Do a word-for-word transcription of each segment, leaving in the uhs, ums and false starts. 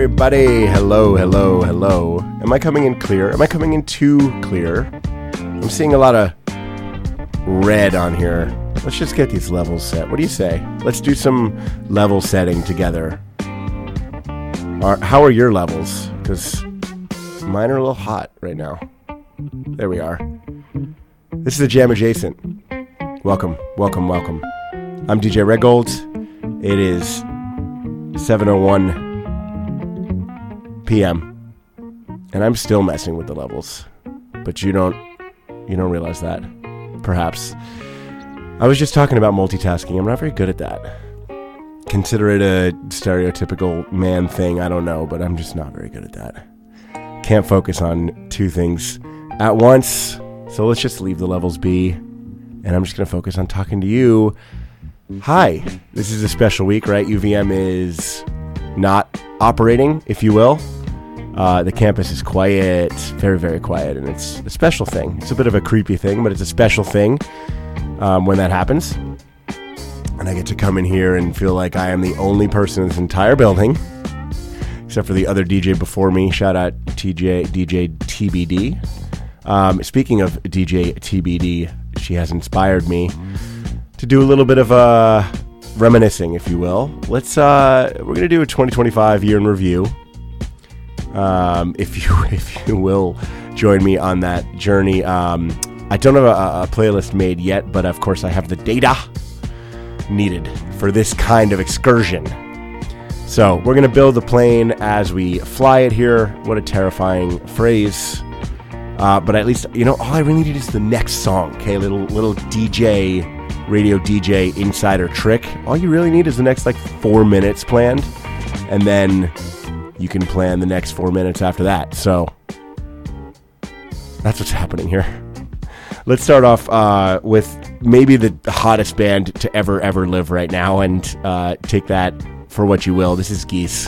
everybody. Hello, hello, hello. Am I coming in clear? Am I coming in too clear? I'm seeing a lot of red on here. Let's just get these levels set. What do you say? Let's do some level setting together. Are, how are your levels? Because mine are a little hot right now. There we are. This is the Jam Adjacent. Welcome, welcome, welcome. I'm D J Redgold. It is seven oh one p.m. and I'm still messing with the levels, but you don't you don't realize that, perhaps. I was just talking about multitasking. I'm not very good at that. Consider it a stereotypical man thing, I don't know, but I'm just not very good at that. Can't focus on two things at once, so let's just leave the levels be, and I'm just going to focus on talking to you. Hi, this is a special week, right? U V M is not operating, if you will. Uh, the campus is quiet, very, very quiet, and it's a special thing. It's a bit of a creepy thing, but it's a special thing um, when that happens. And I get to come in here and feel like I am the only person in this entire building, except for the other D J before me. Shout out T J, D J T B D. Um, speaking of D J T B D, she has inspired me to do a little bit of uh, reminiscing, if you will. Let's. Uh, we're gonna do a twenty twenty-five year in review. Um, if you if you will join me on that journey. Um, I don't have a, a playlist made yet, but of course I have the data needed for this kind of excursion. So we're gonna build the plane as we fly it here. What a terrifying phrase. Uh, but at least, you know, all I really need is the next song. Okay, little little D J, radio D J insider trick. All you really need is the next like four minutes planned, and then you can plan the next four minutes after that. So that's what's happening here. Let's start off uh, with maybe the hottest band to ever, ever live right now, and uh, take that for what you will. This is Geese.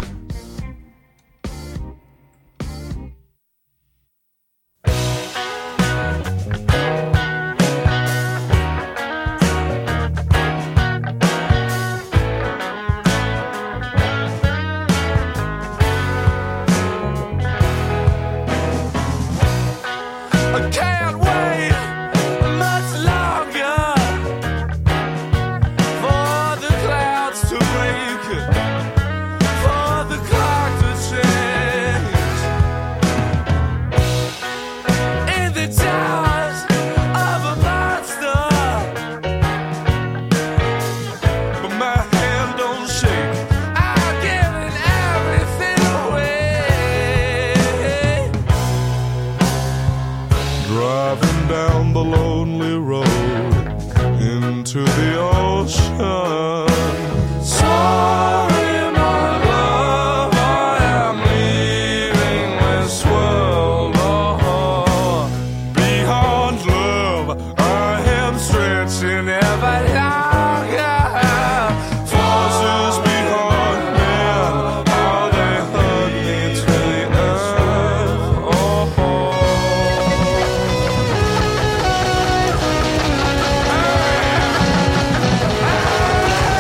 Ah!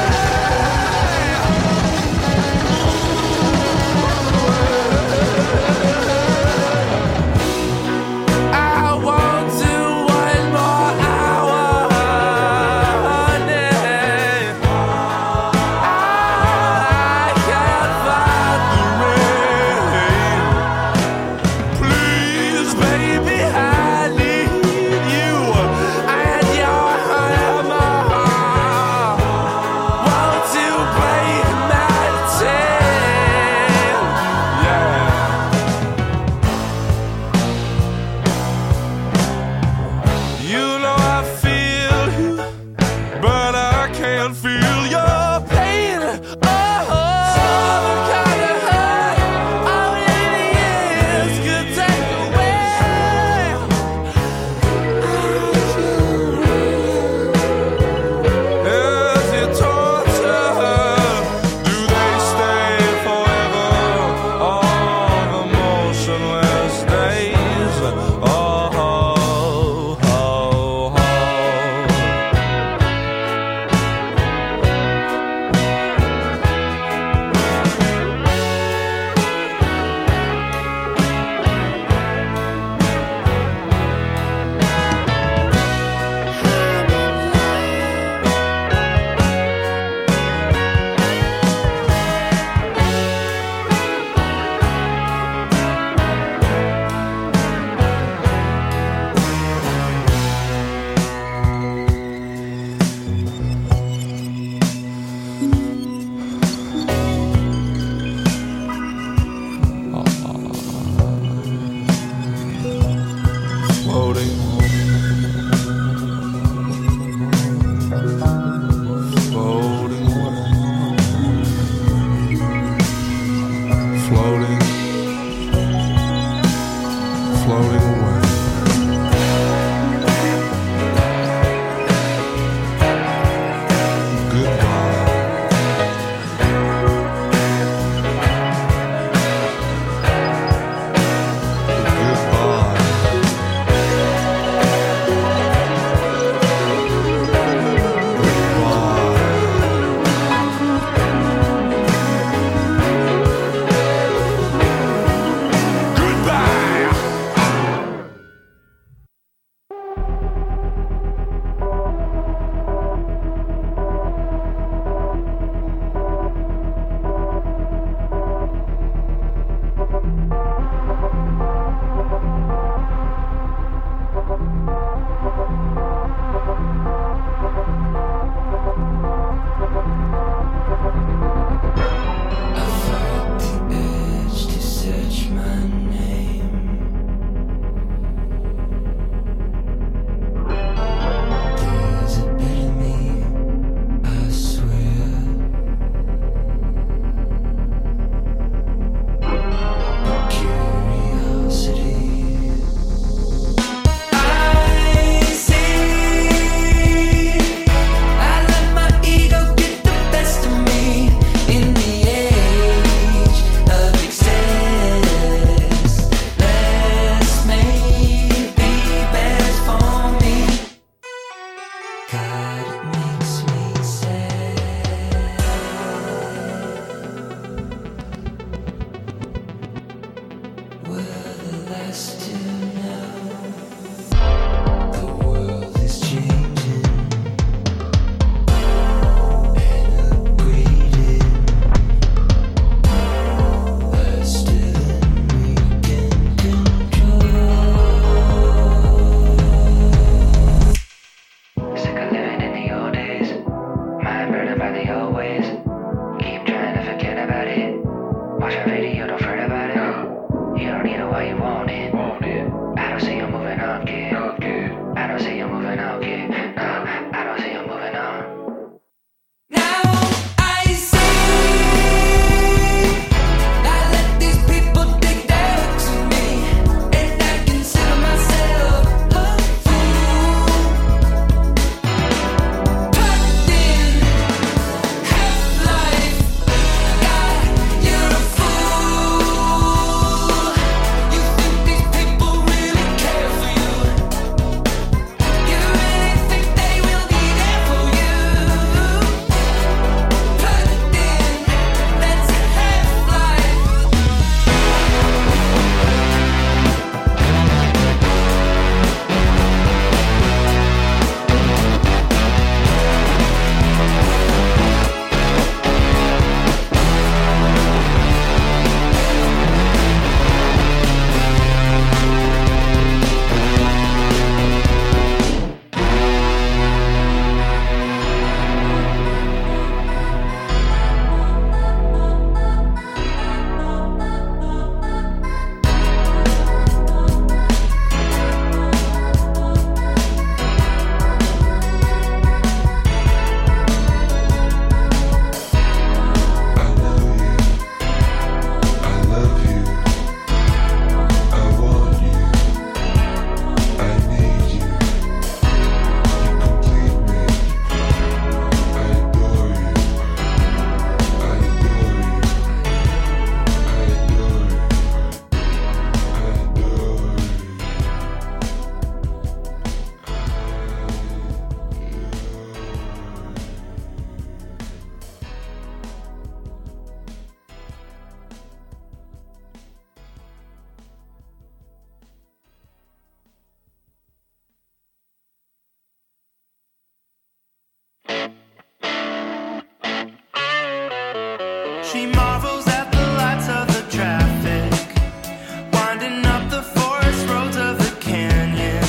She marvels at the lights of the traffic, winding up the forest roads of the canyon,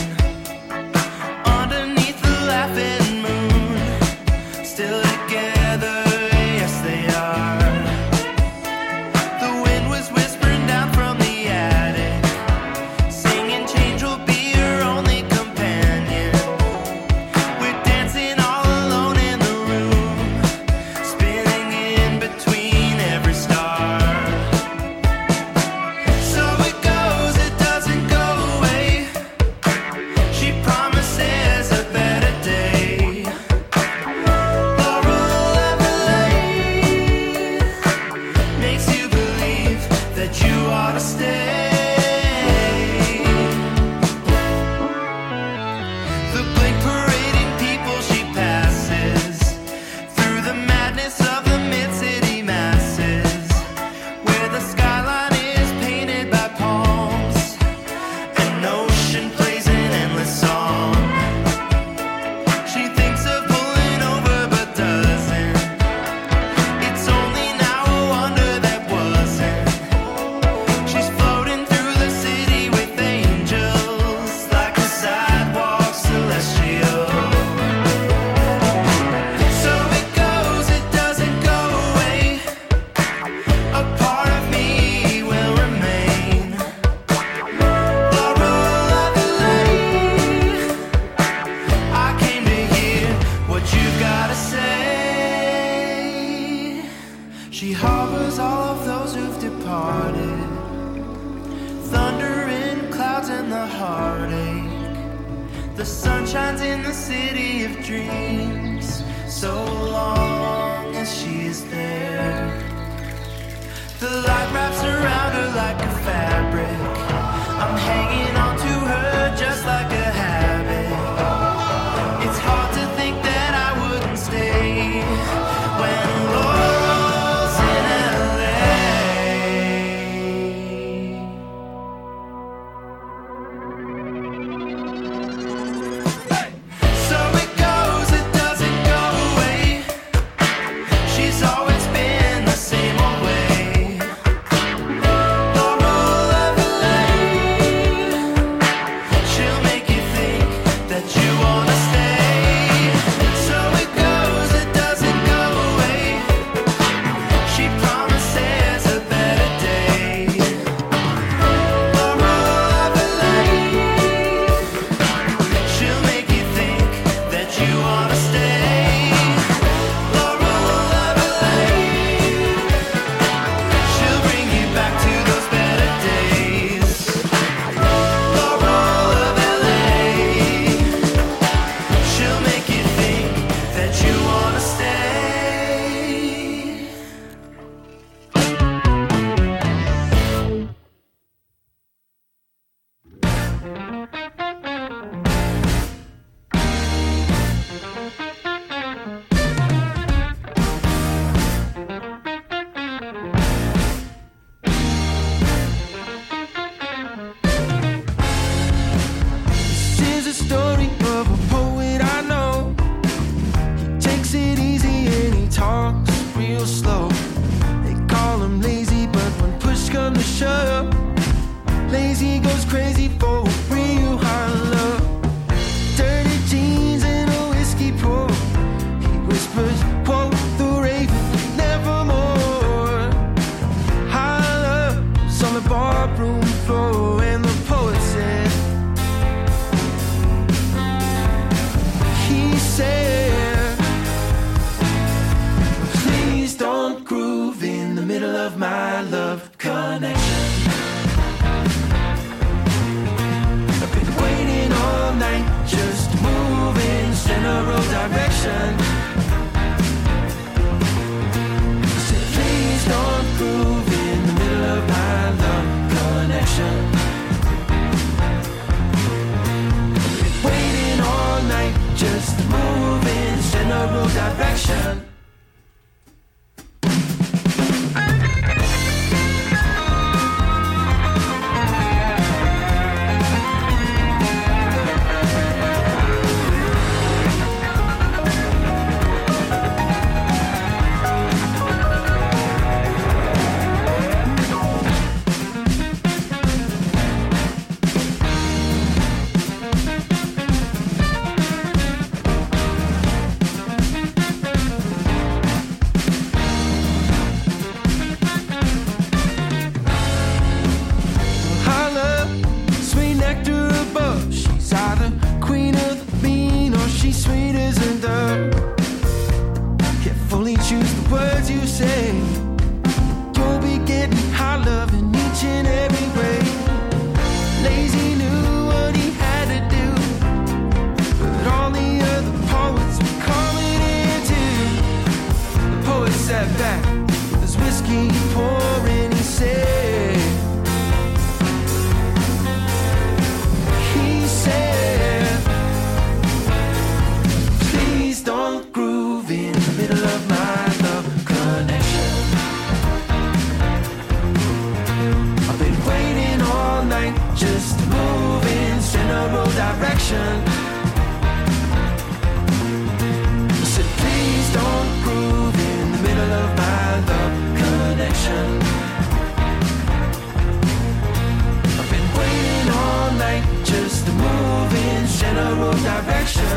underneath the laughing moon, still together, yes they are. The wind was whispering down from the attic, singing change will be your only heartache. The sun shines in the city of dreams, so long as she's there. The light wraps around her like a fabric. I'm hanging on to her just like a habit. It's hard to think that I wouldn't stay when Laurel's in L A. So it goes, it doesn't go away. She's always been the same old way. Laurel of L A. She'll make you think that you wanna stay. So it goes, it doesn't go away. She promises a better day. Laurel of L A. She'll make you think that you wanna stay. Laurel of L A. She'll bring you back to those better days. Laurel of L A. She'll make you think that you wanna stay. This is a story of a poet I know. He takes it easy and he talks real slow. They call him lazy, but when push comes to shove, lazy goes crazy for real high love. Dirty jeans and a whiskey pour. He whispers, quote the raven, nevermore. High love's on the barroom floor, and the poet said, he said, please don't groove in the middle of my love connection. I've been waiting all night just to move in general direction. I said, please don't groove in the middle of my love connection. Waiting all night just to move in general direction. Holla, sweet nectar above. She's either queen of the bean or she's sweet as a dove. Can't fully choose the words you say. You'll be getting high love in each and every way. Lazy knew what he had to do, but all the other poets were coming in too. The poet sat back with his whiskey pouring. He said, he said, please don't groove in the middle of my love connection. I've been waiting all night just to move in general direction. I said, please don't groove in the middle of my love connection. I've been waiting all night just to move in general direction.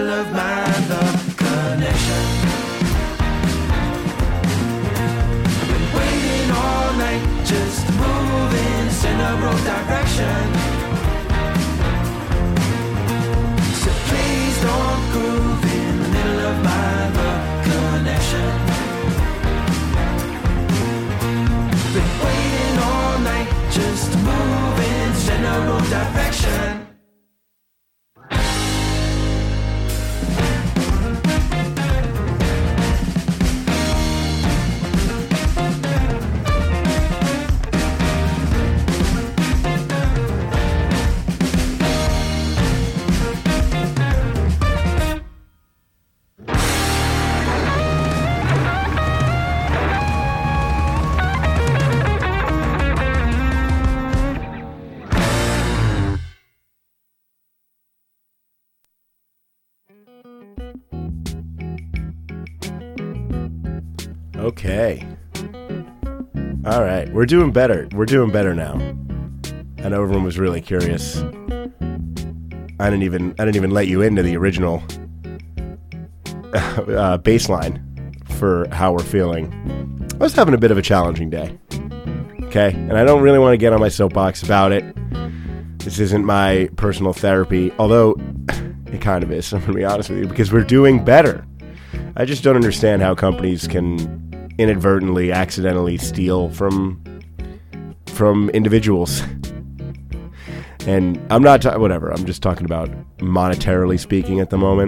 middle of my love connection. Been waiting all night just to move in a central direction. So please don't groove in the middle of my love connection. Been waiting all night just to move in general direction. Okay. All right. We're doing better. We're doing better now. I know everyone was really curious. I didn't even I didn't even let you into the original uh, baseline for how we're feeling. I was having a bit of a challenging day. Okay? And I don't really want to get on my soapbox about it. This isn't my personal therapy, although it kind of is, I'm going to be honest with you, because we're doing better. I just don't understand how companies can inadvertently, accidentally steal from from individuals. And I'm not, ta- whatever, I'm just talking about monetarily speaking at the moment.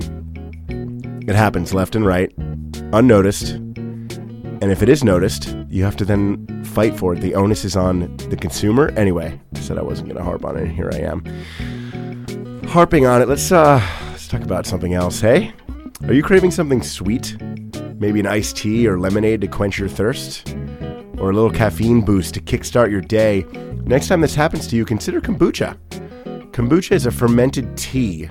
It happens left and right, unnoticed. And if it is noticed, you have to then fight for it. The onus is on the consumer. Anyway, I said I wasn't going to harp on it, and here I am. Harping on it, let's, uh, let's talk about something else, hey? Are you craving something sweet? Maybe an iced tea or lemonade to quench your thirst? Or a little caffeine boost to kickstart your day? Next time this happens to you, consider kombucha. Kombucha is a fermented tea,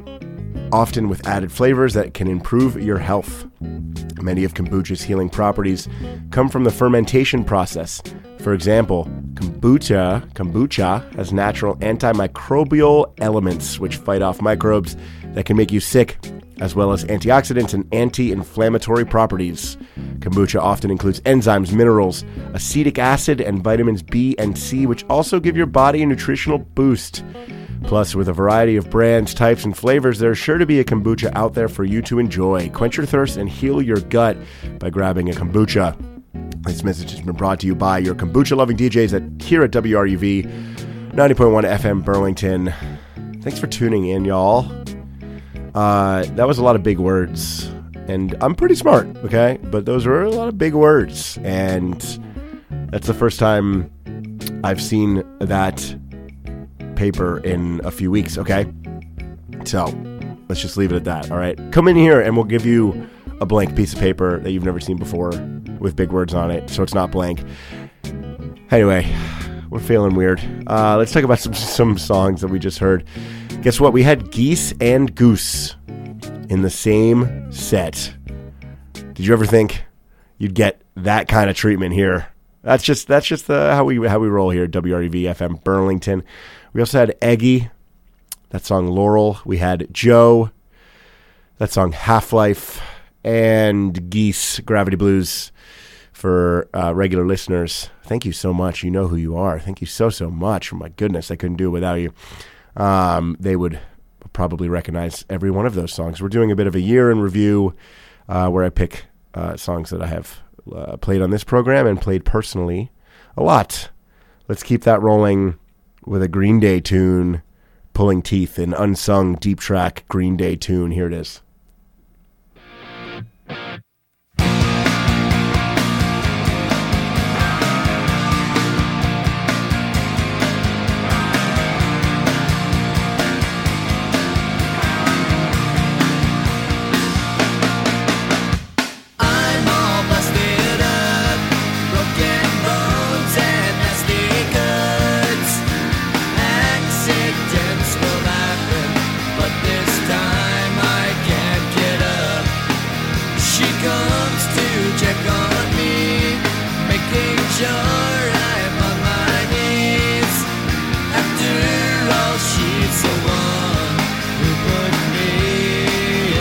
often with added flavors that can improve your health. Many of kombucha's healing properties come from the fermentation process. For example, kombucha, kombucha has natural antimicrobial elements which fight off microbes that can make you sick, as well as antioxidants and anti-inflammatory properties. Kombucha often includes enzymes, minerals, acetic acid, and vitamins B and C, which also give your body a nutritional boost. Plus, with a variety of brands, types, and flavors, there's sure to be a kombucha out there for you to enjoy. Quench your thirst and heal your gut by grabbing a kombucha. This message has been brought to you by your kombucha-loving D Js at, here at W R U V, ninety point one F M Burlington. Thanks for tuning in, y'all. Uh, that was a lot of big words, and I'm pretty smart, okay? But those were a lot of big words, and that's the first time I've seen that paper in a few weeks, okay? So, let's just leave it at that, all right? Come in here, and we'll give you a blank piece of paper that you've never seen before with big words on it, so it's not blank. Anyway, we're feeling weird. Uh, let's talk about some, some songs that we just heard. Guess what? We had Geese and Goose in the same set. Did you ever think you'd get that kind of treatment here? That's just that's just the, how we how we roll here at W R U V F M Burlington. We also had Eggy, that song Laurel. We had Joe, that song Half-Life, and Geese, Gravity Blues. For uh, regular listeners, thank you so much. You know who you are. Thank you so, so much. Oh, my goodness, I couldn't do it without you. Um, they would probably recognize every one of those songs. We're doing a bit of a year in review uh, where I pick uh, songs that I have uh, played on this program and played personally a lot. Let's keep that rolling with a Green Day tune, Pulling Teeth, an unsung deep track Green Day tune. Here it is. She's the one who put me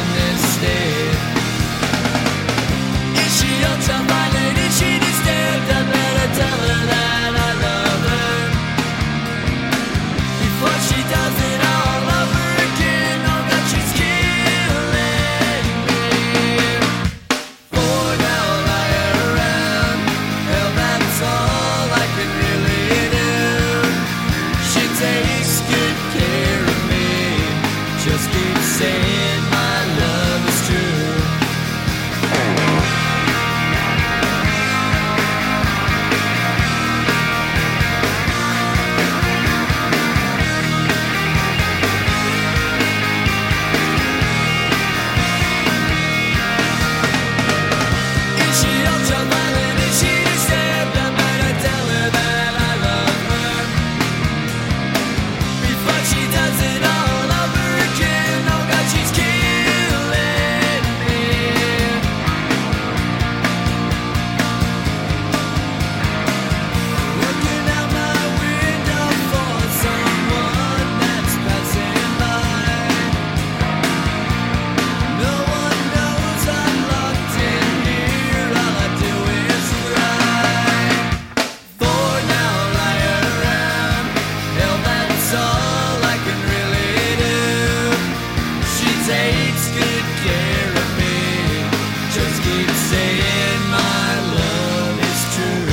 care of me. Just keep saying my love is true.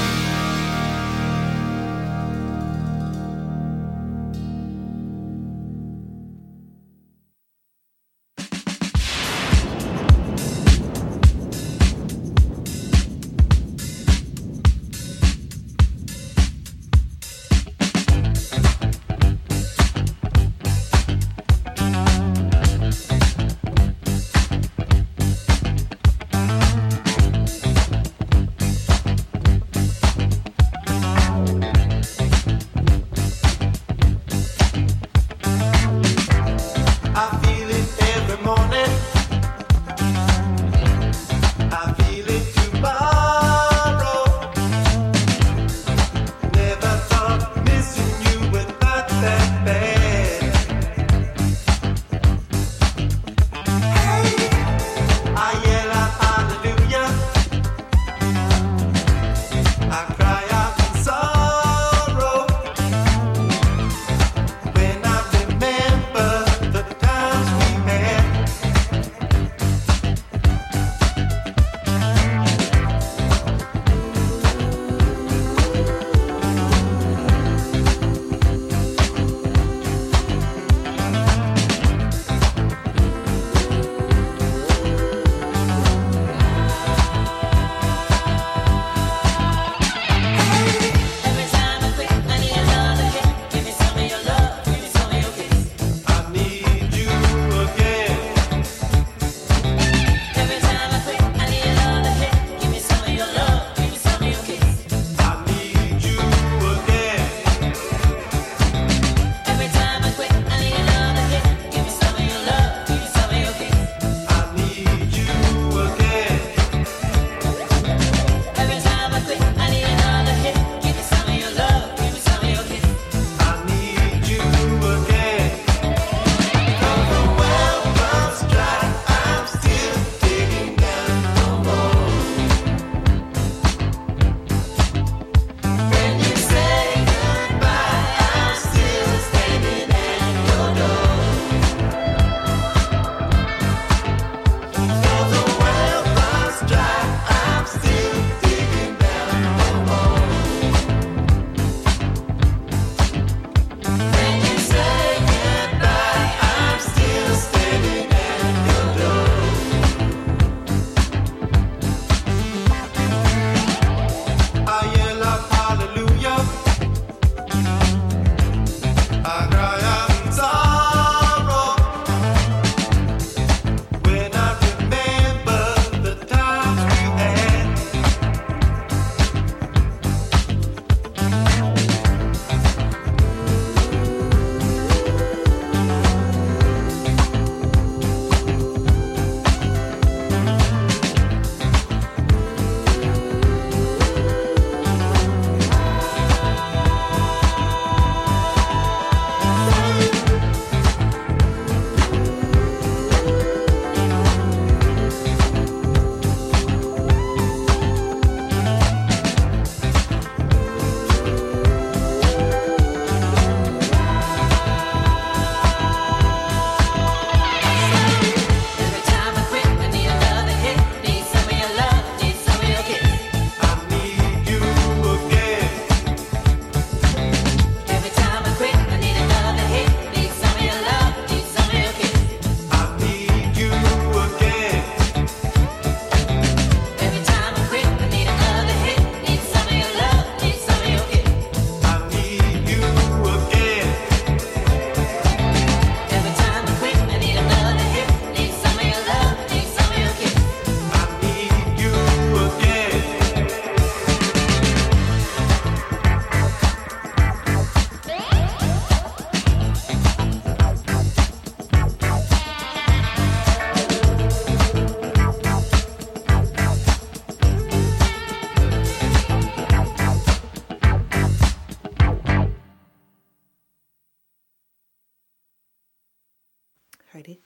Ready?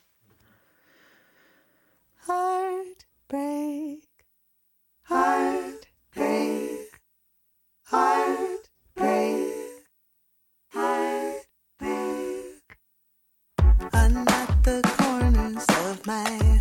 Heartbreak, heartbreak, heartbreak, heartbreak. Unlock the corners of my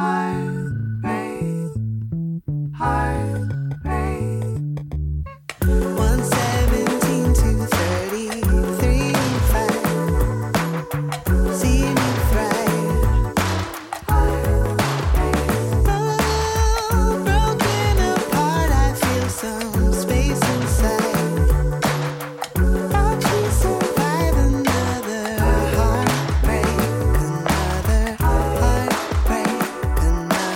heartbreak, heartbreak. one seventeen to thirty-three five. See me thrive. Heartbreak. Oh, broken apart, I feel some space inside. Thought you survive another heartbreak, another heartbreak, another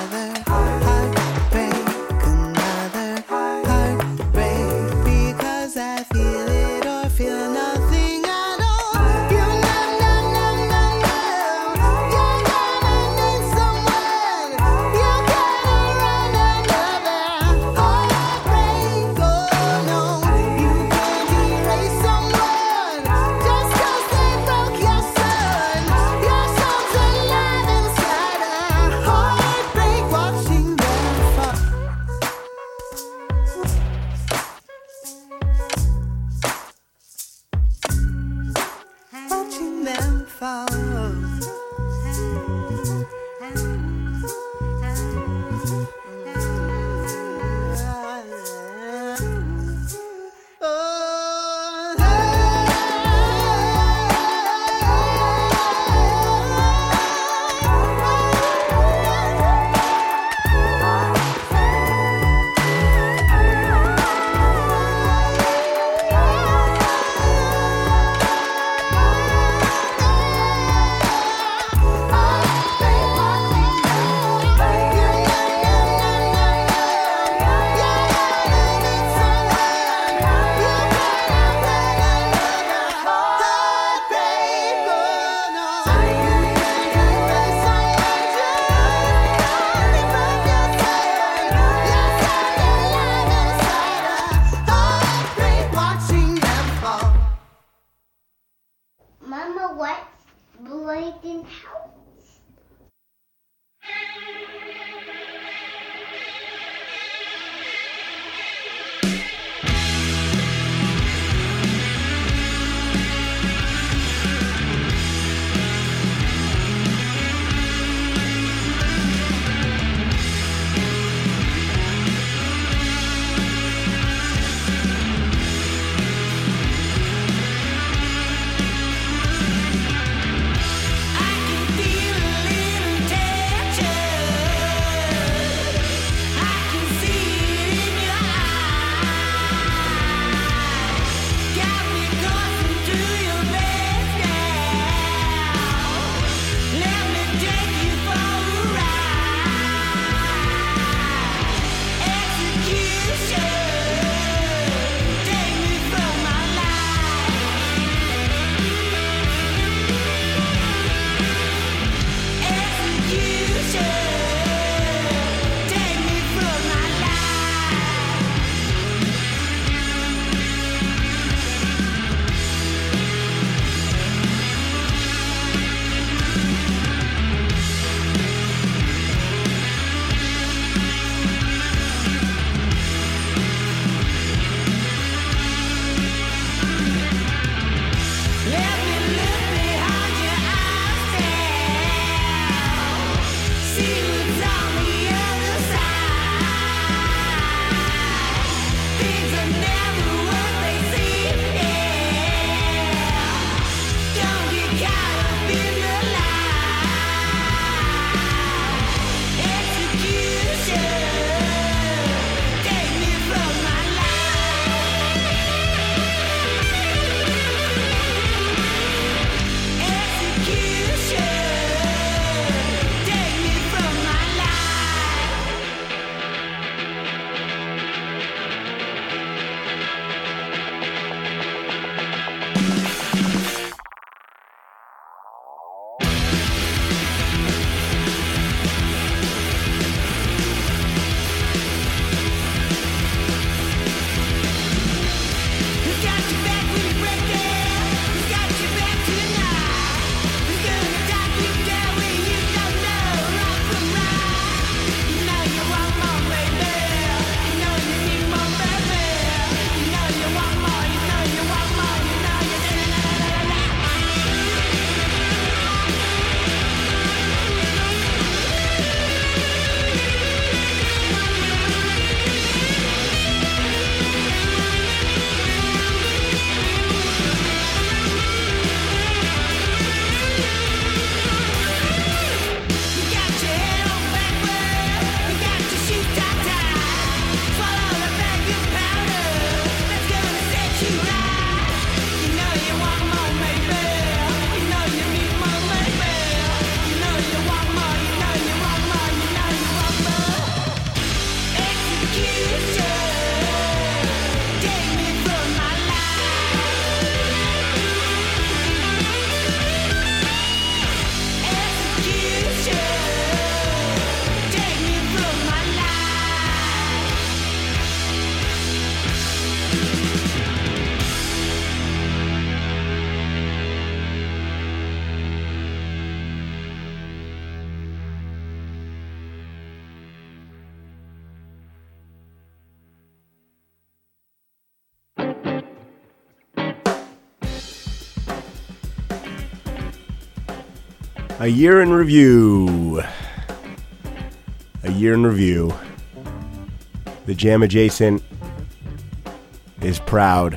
A year in review. A year in review. The Jam Adjacent is proud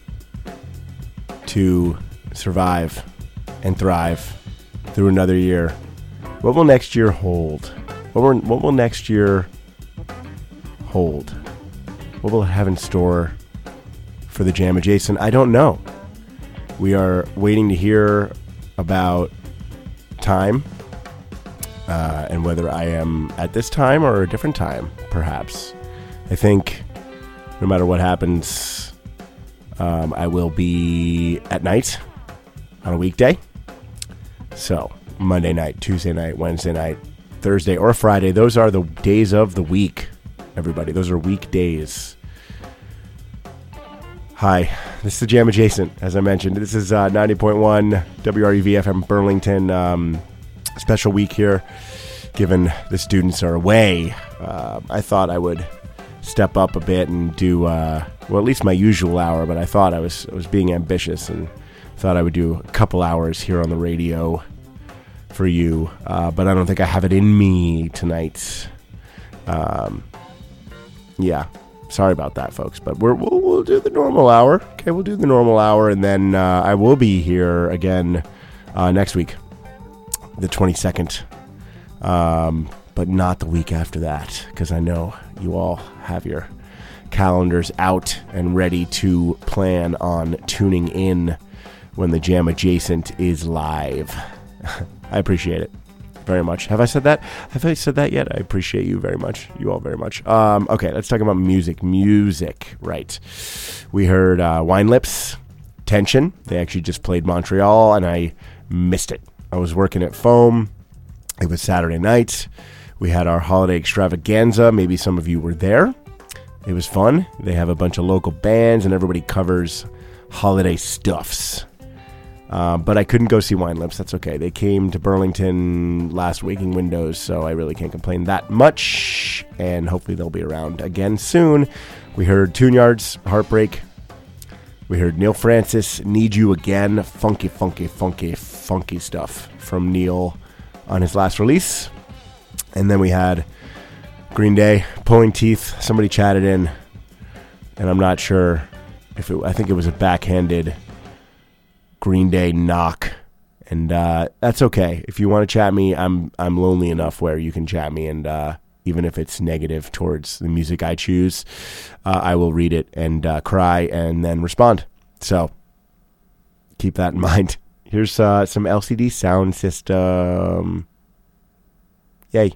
to survive and thrive through another year. What will next year hold? What will, what will next year hold? What will it have in store for the Jam Adjacent? I don't know. We are waiting to hear about time uh, and whether I am at this time or a different time, perhaps. I think no matter what happens, um, I will be at night on a weekday. So Monday night, Tuesday night, Wednesday night, Thursday or Friday. Those are the days of the week, everybody. Those are weekdays. Hi, this is the Jam Adjacent, as I mentioned. This is uh, ninety point one W R U V F M Burlington. Um, special week here, given the students are away. Uh, I thought I would step up a bit and do, uh, well, at least my usual hour, but I thought I was, I was being ambitious and thought I would do a couple hours here on the radio for you, uh, but I don't think I have it in me tonight. Um, yeah. Sorry about that, folks, but we're, we'll, we'll do the normal hour. Okay, we'll do the normal hour, and then uh, I will be here again uh, next week, the twenty-second, um, but not the week after that, because I know you all have your calendars out and ready to plan on tuning in when the Jam Adjacent is live. I appreciate it very much. Have I said that? Have I said that yet? I appreciate you very much. You all very much. Um, okay, let's talk about music. Music, right. We heard uh, Wine Lips, Tension. They actually just played Montreal, and I missed it. I was working at Foam. It was Saturday night. We had our holiday extravaganza. Maybe some of you were there. It was fun. They have a bunch of local bands, and everybody covers holiday stuffs. Uh, but I couldn't go see Wine Lips. That's okay. They came to Burlington last week in Windows, so I really can't complain that much. And hopefully they'll be around again soon. We heard Tune Yards, Heartbreak. We heard Neil Francis, Need You Again. Funky, funky, funky, funky stuff from Neil on his last release. And then we had Green Day, Pulling Teeth. Somebody chatted in, and I'm not sure if it, I think it was a backhanded Green Day knock, and uh, that's okay. If you want to chat me, I'm I'm lonely enough where you can chat me, and uh, even if it's negative towards the music I choose, uh, I will read it and uh, cry and then respond. So keep that in mind. Here's uh, some L C D Sound System. Yay.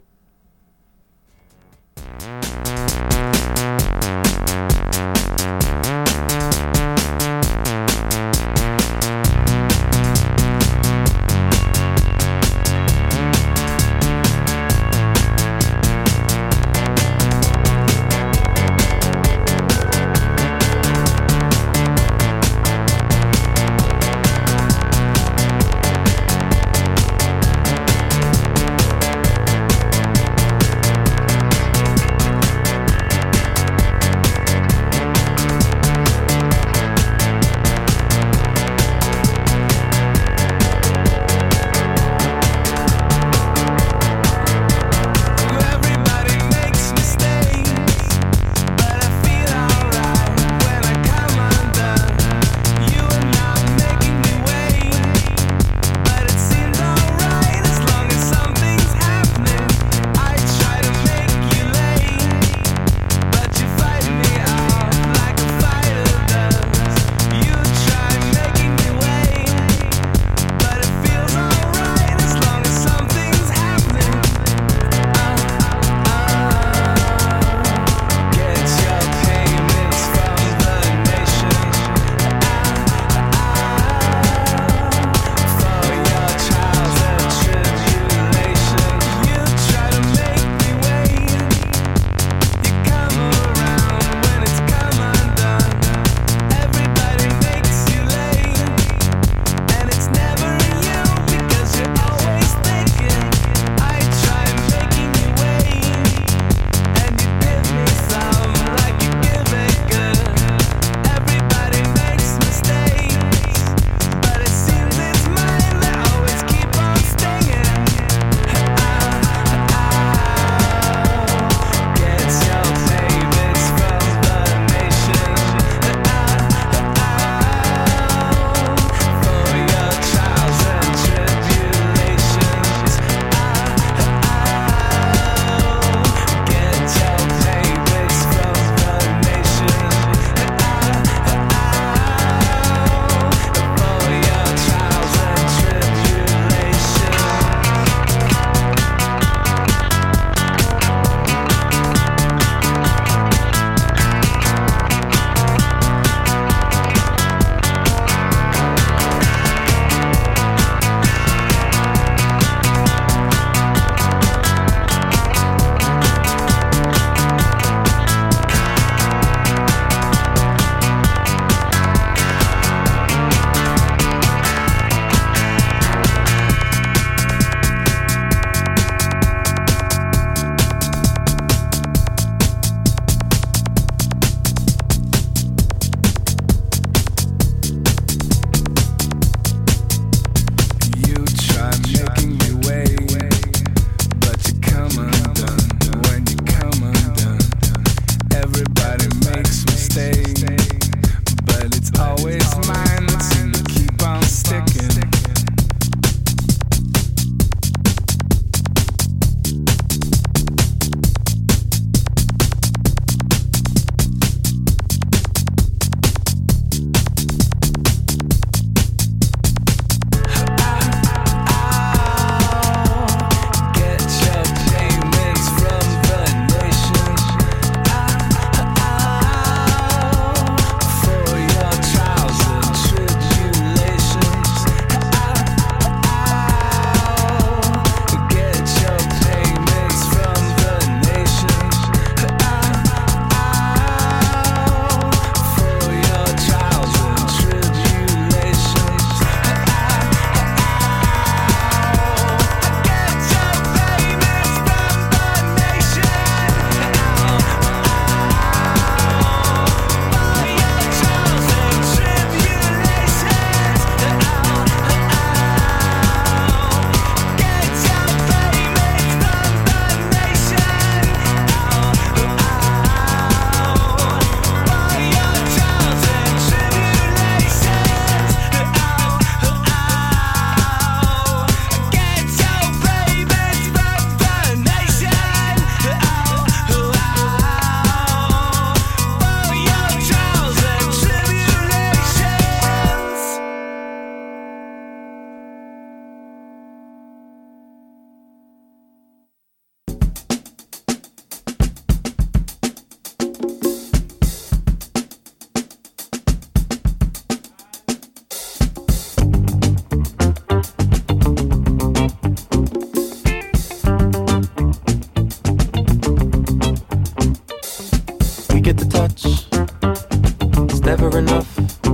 touch. It's never enough.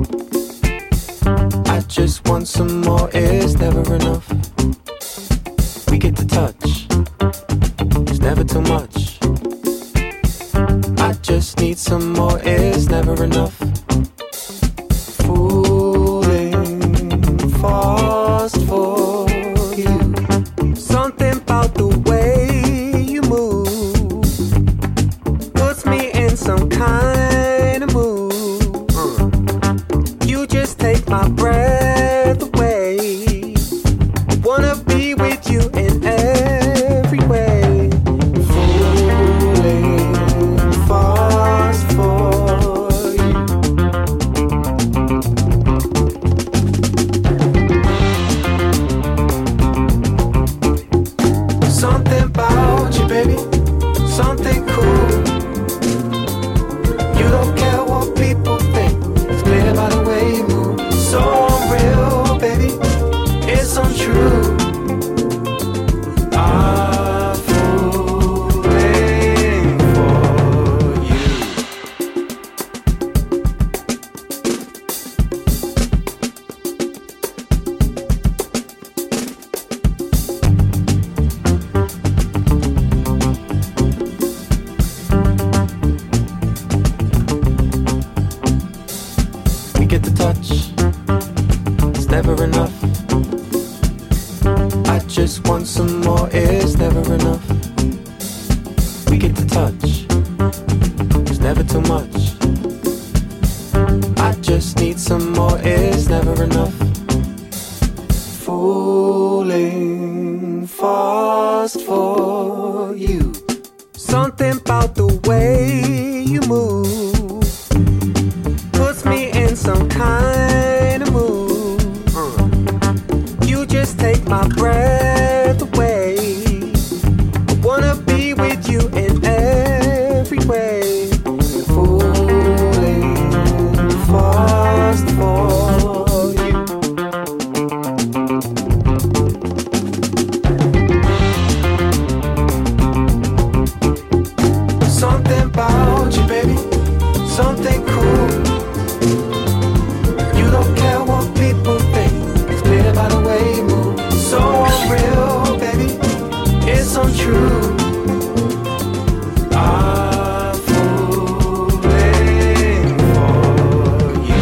I just want some more. It's never enough. We get to touch. It's never too much. I just need some more. It's never enough. Fooling fast for you. Something about the way you move puts me in some kind of mood. Uh. You just take my breath away. I wanna be with you in every way. Fooling fast for you. Something about you, baby. Something cool. You don't care what people think. It's clear by the way you move. So unreal, baby. It's untrue. I'm falling for you. We get the touch. It's never enough. I just want some more. It's never enough. We get to touch. It's never too much. I just need some more. It's never enough. Fooling fast for you. Something about the way you move puts me in some kind of mood. Uh. You just take my breath away. I wanna be with you in every way. Fooling fast for you. Something about you, baby. Something cool. You don't care what people think. It's clear by the way you move. So unreal, baby. It's untrue. I'm falling for you.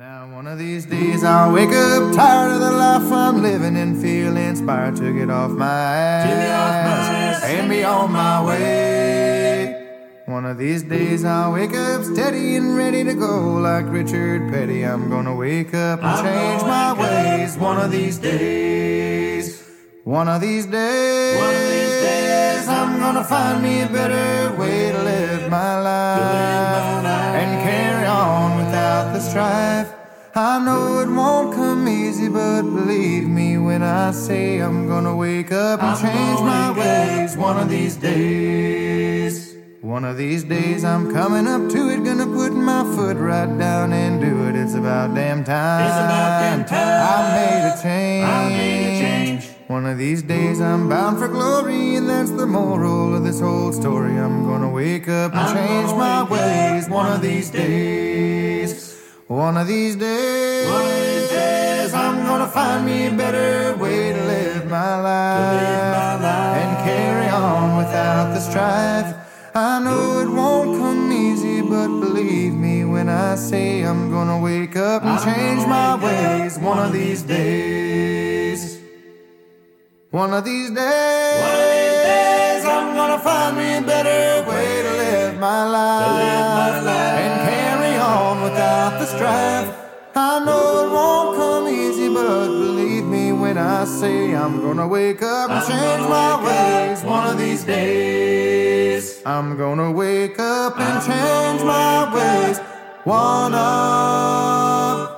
Now one of these days I'll wake up tired of the life I'm living and feel inspired to get off my ass and be on my way. One of these days I'll wake up steady and ready to go like Richard Petty. I'm gonna wake up and change my ways. One of these days, one of these days, one of these days I'm gonna find me a better way to live my life and carry on without the strife. I know it won't come easy, but believe me when I say I'm gonna wake up and change my ways. One of these days, one of these days I'm coming up to it, gonna put my foot right down and do it. It's about damn time. It's about damn time. I made a change. I made a change. One of these days I'm bound for glory, and that's the moral of this whole story. I'm gonna wake up and change my ways. One of these days. One of these days, one of these days, I'm gonna find me a better way to live my life, live my life and carry on without the strife. I know it won't come easy, but believe me when I say I'm gonna wake up and change my ways. One of these days, one of these days, one of these days, I'm gonna find me a better way to live my life, to live my life and carry on without the strife. I know it won't come easy, but believe me when I say I'm gonna wake up and change my ways. One of these days, I'm gonna wake up and change my ways. One of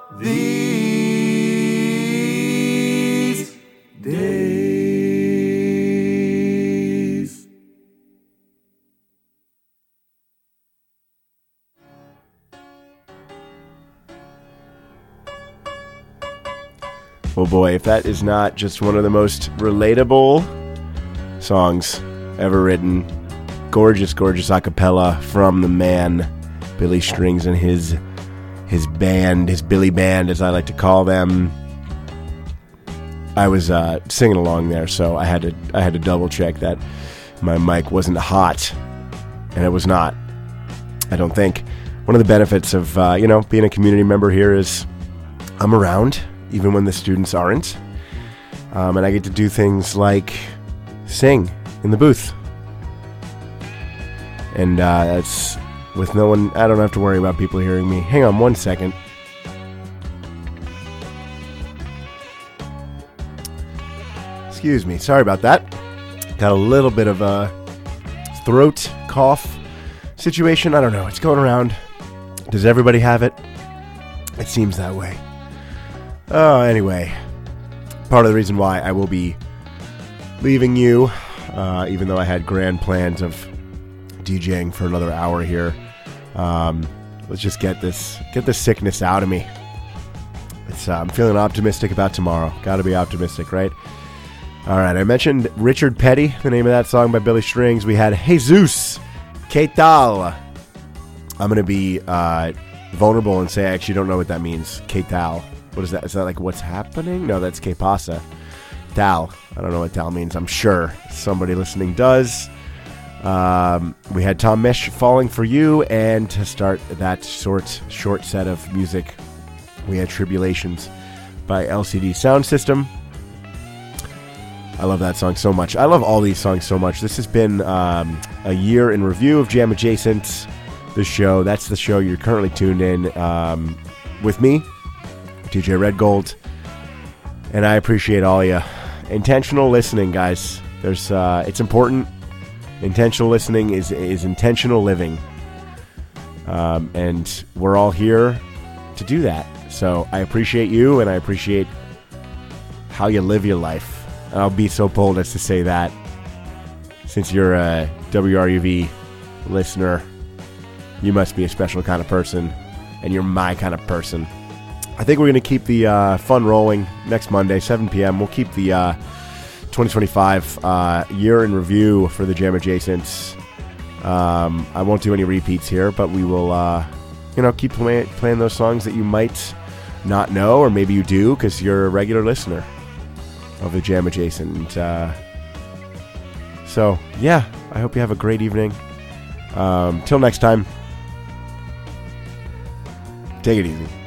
these days. Oh boy, if that is not just one of the most relatable songs ever written. Gorgeous, gorgeous a cappella from the man, Billy Strings, and his his band, his Billy Band, as I like to call them. I was uh, singing along there, so I had to I had to double check that my mic wasn't hot, and it was not. I don't think. One of the benefits of uh, you know being a community member here is I'm around even when the students aren't, um, and I get to do things like sing in the booth, and uh, that's with no one. I don't have to worry about people hearing me. Hang on one second. Excuse me, sorry about that. Got a little bit of a throat cough situation. I don't know, it's going around. Does everybody have it? It seems that way. Oh, anyway, part of the reason why I will be leaving you, uh, even though I had grand plans of DJing for another hour here, um, let's just get this get this sickness out of me. It's, uh, I'm feeling optimistic about tomorrow. Got to be optimistic, right? All right, I mentioned Richard Petty, the name of that song by Billy Strings. We had Jesus, ¿Qué tal? I'm going to be uh, vulnerable and say I actually don't know what that means. ¿Qué tal? What is that? Is that like what's happening? No, that's ¿Qué pasa? Tal. I don't know what tal means. I'm sure somebody listening does. Um, we had Tom Misch, Falling for You, and to start that short, short set of music, we had Tribulations by L C D Sound System. I love that song so much. I love all these songs so much. This has been um, a year in review of Jam Adjacent, the show. That's the show you're currently tuned in um, with me, D J Red Gold, and I appreciate all you. Intentional listening, guys. There's, uh, it's important. Intentional listening is is intentional living, um, and we're all here to do that. So I appreciate you, and I appreciate how you live your life. And I'll be so bold as to say that, since you're a W R U V listener, you must be a special kind of person, and you're my kind of person. I think we're going to keep the uh, fun rolling next Monday, seven p.m. We'll keep the uh, twenty twenty-five uh, year in review for the Jam Adjacents. Um, I won't do any repeats here, but we will, uh, you know, keep play- playing those songs that you might not know, or maybe you do because you're a regular listener of the Jam Adjacent. Uh, so, yeah, I hope you have a great evening. Um, till next time, take it easy.